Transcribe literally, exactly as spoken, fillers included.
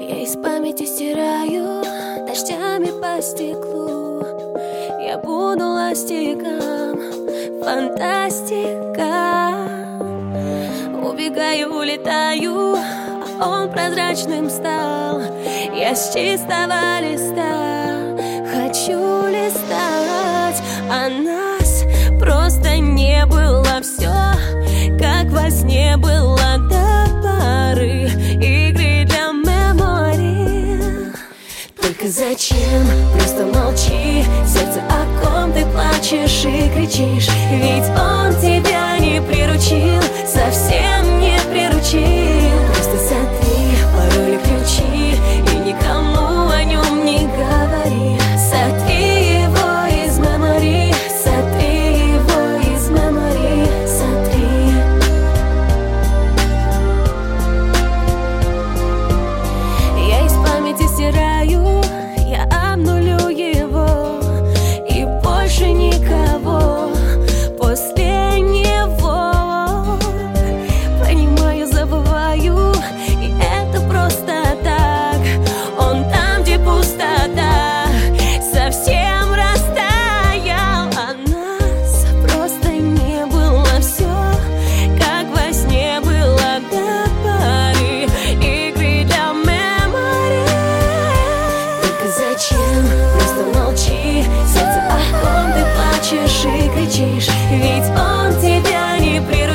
Я из памяти стираю дождями по стеклу. Я буду ластиком, фантастика. Убегаю, улетаю, а он прозрачным стал. Я с чистого листа хочу листать, а нас просто не было. Все, как во сне было до поры игры для мемори. Только зачем? Просто молчи. Сердце, о ком ты плачешь и кричишь? Ведь он тебя не приручил, совсем не приручил. Просто сотри пароли, ключи и никому о нем не говори. Сотри его из мемори, сотри его из мемори, сотри. Я из памяти стираю, я обнулю его, и больше никого после него. Понимаю, забываю, и это просто так. Он там, где пустота, совсем растаял, а нас просто не было. Все, как во сне было до поры игры для мемори. Только зачем? Просто молчи. Сердце, о ком ты плачешь и кричишь? Ведь он тебя не приручил,